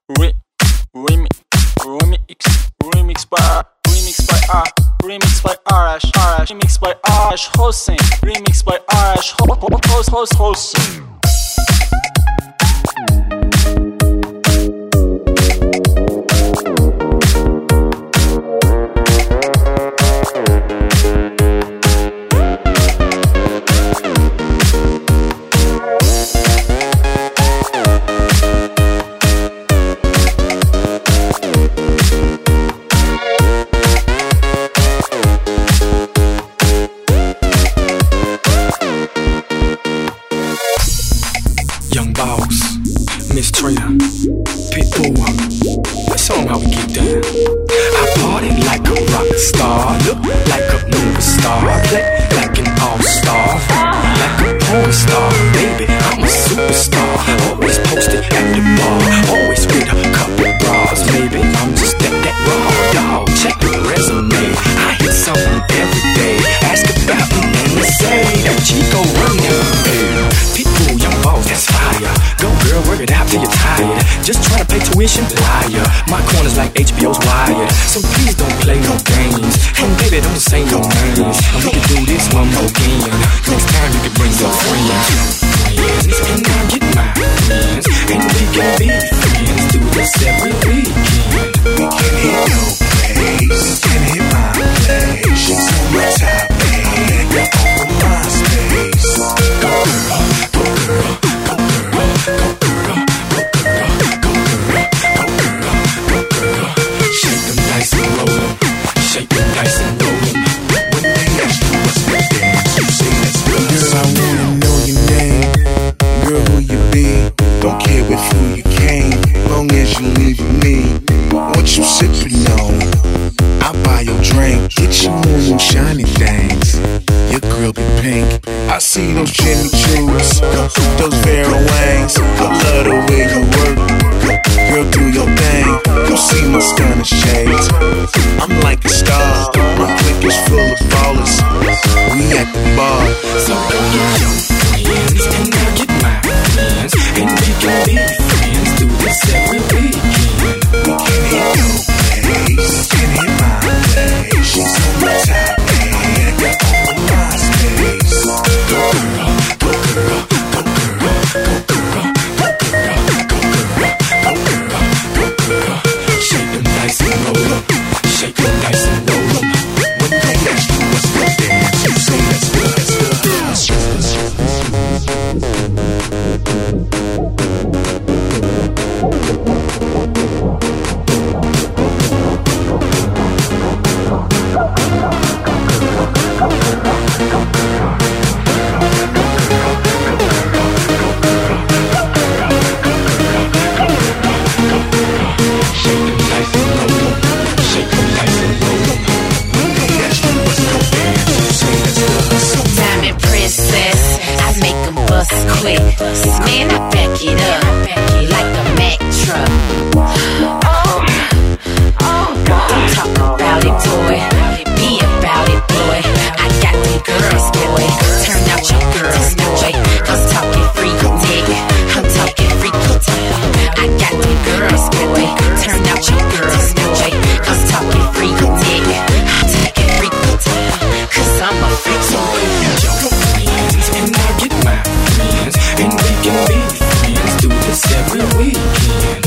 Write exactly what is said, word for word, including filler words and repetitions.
Re, remix, remix, remix by, remix by R, remix by Arash, Arash, remix by Arash Hossein, remix by Arash Hos Hos Hossein. Young Boss, Miss Trina, Pitbull, let's show 'em how we get down. I party like a rock star, look like a movie star, play like an all-star, like a porn star, baby, I'm a superstar. Always posted at the bar, always with a couple bras, maybe I'm just that, that raw dog. Check the resume, I hit something every day. Ask about me and they say that Chico run ya. Pitbull, Young Boss, that's fire. Go girl, work it out till you're tired. Just try to pay tuition, liar. My corner's like H B O's Wired, so please don't play no games. And baby, don't say no names. And we can do this one more again. Next time you can bring your friends. Friends, and I'll get my friends, and we can be friends. Do this every weekend. We can hit your place, can hit my place. She's on my top, baby, on my space. Go girl, go girl, go girl, go girl, go girl, go girl, go girl, go girl. Shake them nice and roll 'em, shake them nice and roll 'em. When they ask you what's the dance, you say let's go. Girl, I wanna know your name. Girl, who you be? Don't care with who you came, long as you leave with me. What you sippin' on? I'll buy your drink. Get you on them shiny things. Your girl be pink. I see those Jimmy Choos, those Vera Wangs. I love the way you work. Girl, do your thing. You see my stunning shades. I'm like a star. My clique is full of ballers. We at the bar. So go get your friends, and I'll get my friends, and we can be friends. Do this every weekend. We can hit your place, can hit my place. She's on my top, baby, on my space. Go girl, go girl, go girl, go girl, go girl, go girl, go girl, go girl. Shake them nice and roll 'em, shake them nice and roll 'em. When they ask you what's the dance, you say let's go, let's go. Shake them nice and roll 'em, shake them nice and roll 'em. When they ask you what's the dance, you say let's go, let's go. Diamond princess, I make 'em bust quick. Man, I back it up like a Mack truck. Oh, oh, don't talk about it, boy. Be about it, boy. I got them girls, boy. Turn out your girls, boy. I'm talking freak dick. I'm talking freaky dick. I got them girls, boy. Turn out your girls, boy. I'm talking freak dick. I'm talking freaky dick. Cause I'm a freak, so Your friends, and I'll get my friends, and we can be friends. Do this every weekend.